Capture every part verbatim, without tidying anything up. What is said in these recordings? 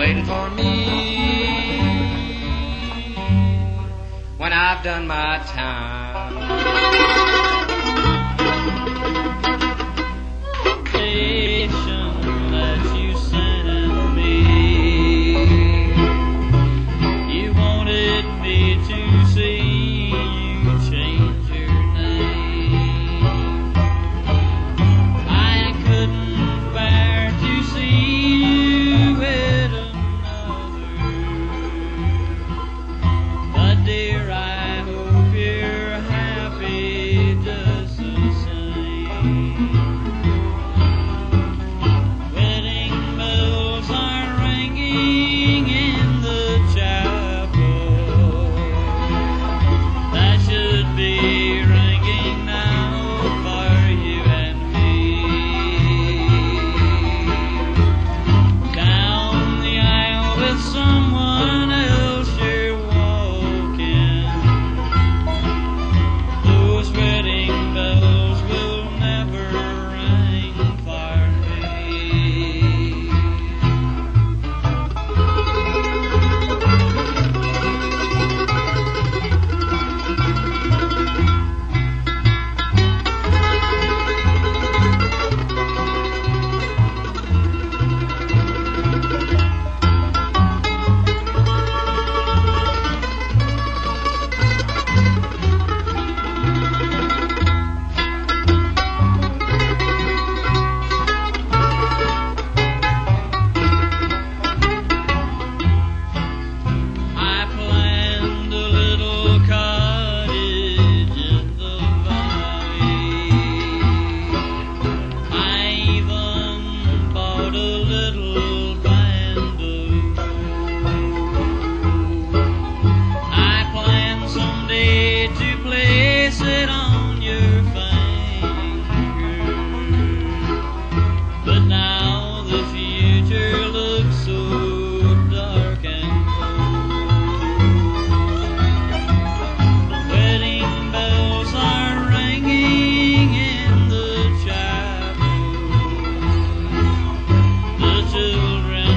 waiting for me when I've done my time. Invitation that you sent me, you wanted me to see you change your name. I couldn't bear to see you with another, but dear, I hope you're happy just the same. Wedding bells are ringing in the chapel. That should be ringing now for you and me. Down the aisle with someone else you're walking. Those wedding bells will never ring for me. I planned a little cottage in the valley. I even bought a little band of gold. I planned someday to place it on your finger, but now the future looks so dark and cold. Wedding bells are ringing in the chapel. The children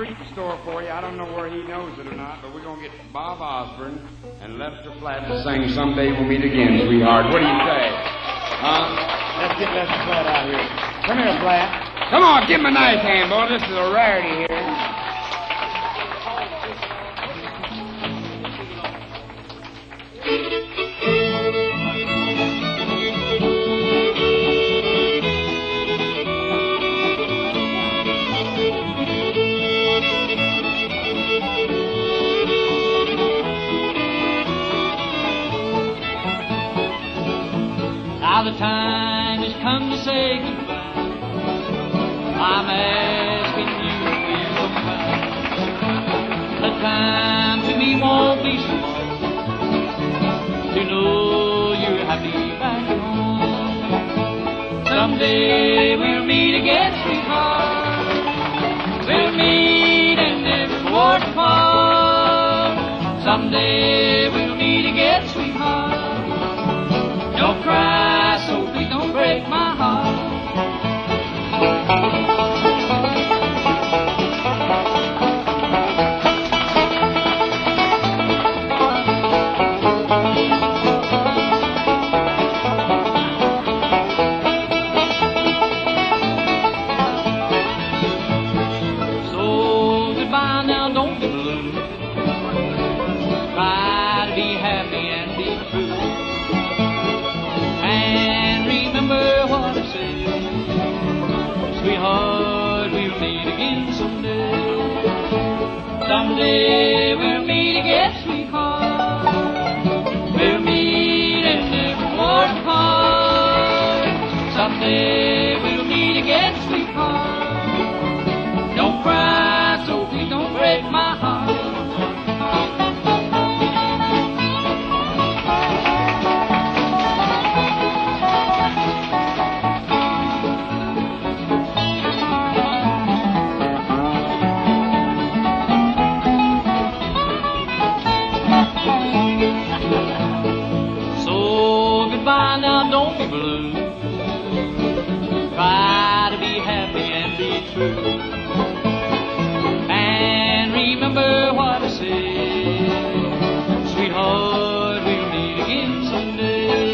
treat in store for you. I don't know where he knows it or not, but we're going to get Bob Osborne and Lester Flatt to sing Someday We'll Meet Again, Sweetheart. What do you say? Huh? Let's get Lester Flatt out here. Come here, Flatt. Come on, give him a nice hand, boy. This is a rarity here. Now the time has come to say goodbye. I'm asking you to come. The time to me won't be so long to know you're happy back home. Someday we'll meet again, sweetheart. We'll meet and never part apart. Someday we'll meet again, sweetheart. Don't cry, so please don't break my heart. So goodbye now, don't be blue. Try to be happy and be true. And remember what I said, sweetheart, we'll meet again someday. Someday we'll meet again, sweetheart. We'll meet and never part apart. Someday we'll meet again, sweetheart. Don't cry, so please don't break my heart. Now don't be blue. Try to be happy and be true. And remember what I said, sweetheart, we'll meet again someday.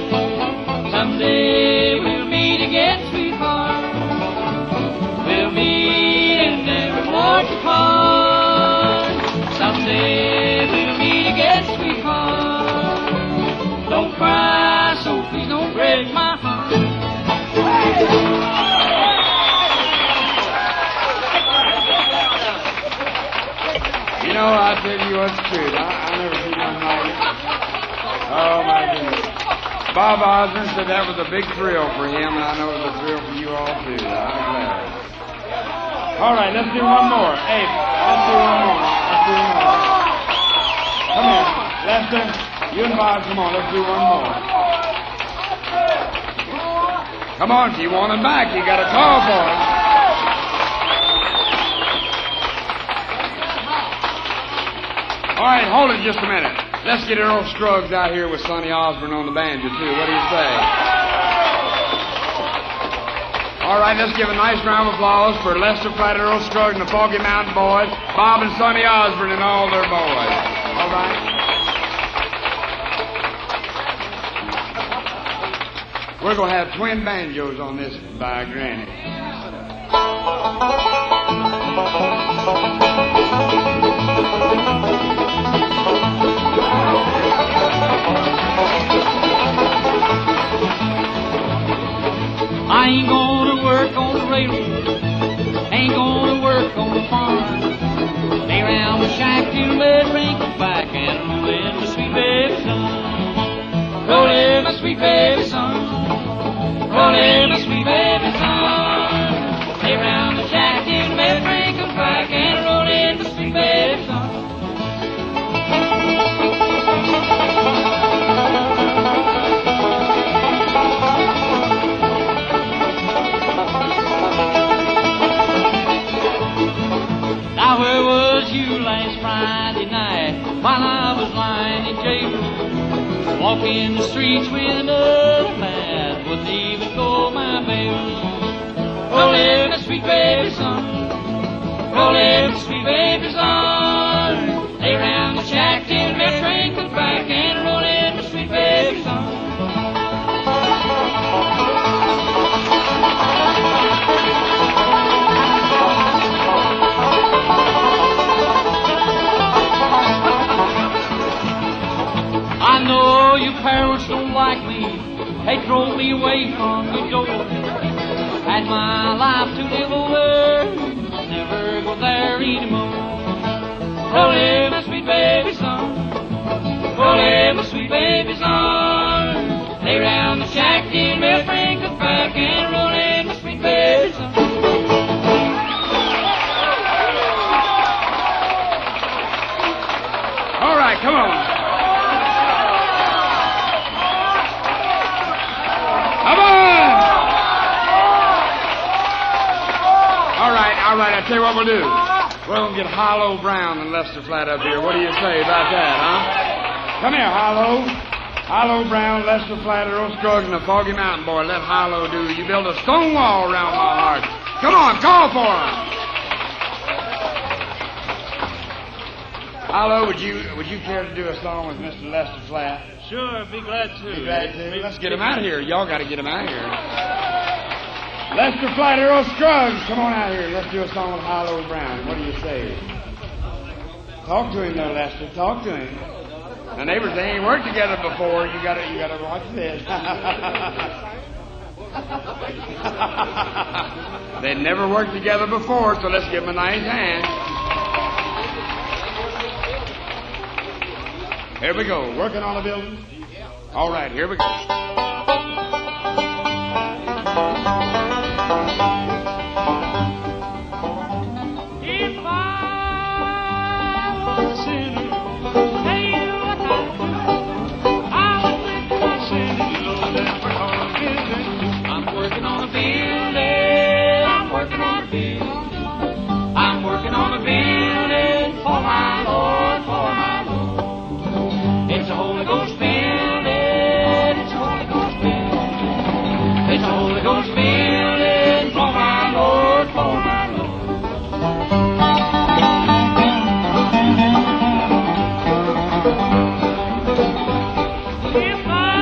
Someday we'll meet again, sweetheart. We'll meet and never part apart. Someday we'll meet again, sweetheart. Don't cry, so please don't break my heart. You know, I'll tell you what's true. I, I never seen nothing like it. Oh, my goodness. Bob Osborne said that was a big thrill for him, and I know it was a thrill for you all, too. I'm glad. All right, let's do one more. Hey, let's do one more. Let's do one more. Come here. Lester, you and Bob, come on. Let's do one more. Come on, if you want him back, you got to call for him. All right, hold it just a minute. Let's get Earl Scruggs out here with Sonny Osborne on the banjo, too. What do you say? All right, let's give a nice round of applause for Lester Flatt, Earl Scruggs, and the Foggy Mountain Boys, Bob and Sonny Osborne, and all their boys. All right? We're going to have twin banjos on this by Granny. I ain't gonna work on the railroad, ain't gonna work on the farm. Lay around the shack till the drink comes back and roll in my sweet baby son. Roll in my sweet baby son. Roll in my sweet baby son. Lay around the shack till the drink comes back and roll in my sweet baby son. Now where was you last Friday night while I was lying in jail? Walking the streets with another man, wouldn't even go my bail. Roll in my sweet baby son. roll in the sweet baby's arms. Lay around the shack till Miss Train comes back and roll in the sweet baby's arms. I know your parents don't like me. They throw me away from your door. Had my life to live over. Never go there anymore. Roll in my sweet baby's arms. Roll in my sweet baby's arms. Lay round the shack till Miss Train comes back and roll in my sweet baby's arms. All right, come on. Come on! All right, all right, I'll tell you what we'll do. We're going to get Harlow Brown and Lester Flatt up here. What do you say about that, huh? Come here, Harlow. Harlow Brown, Lester Flatt, Earl Scruggs, and the Foggy Mountain Boy. Let Harlow do. You build a stone wall around my heart. Come on, call for him. Harlow, would you would you care to do a song with Mister Lester Flatt? Sure, I'd be glad to. Be glad to. Let's get him out of here. Y'all got to get him out of here. Lester Flatt, Earl Scruggs, come on out here. Let's do a song with Harlow Brown. What do you say? Talk to him, though, Lester. Talk to him. The neighbors, they ain't worked together before. You got to you got to watch this. They never worked together before, so let's give them a nice hand. Here we go. Working on a building? All right, here we go. If I was a sinner, hey, what I'd do, I would lift my sinner, Lord, and work on a building. I'm working on a building. I'm working on a building. I'm working on a building for my Lord, for my Lord. It's a Holy Ghost building. It's a Holy Ghost building. It's a Holy Ghost building for my Lord, for my Lord. If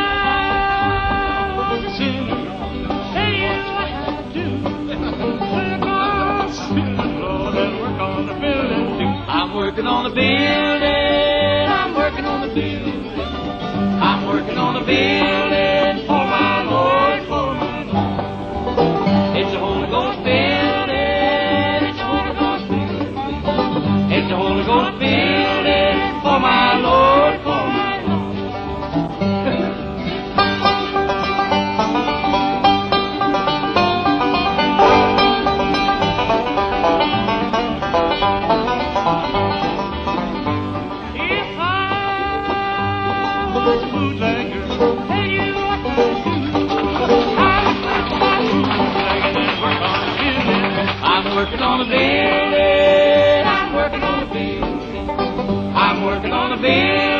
I was a sinner, here's what I'd do. Work on the building, Lord, and work on the building too. I'm working on the building. I'm working on the building. I'm working on a building for my Lord, for my Lord. It's a Holy Ghost building. It's a Holy Ghost building. It's a Holy Ghost building for my Lord, for my Lord. If I was a bootlegger, hey, what would I do? I'd quit my bootlegging and work on a building. I'm working on a building. I'm working on a building. I'm working on a building.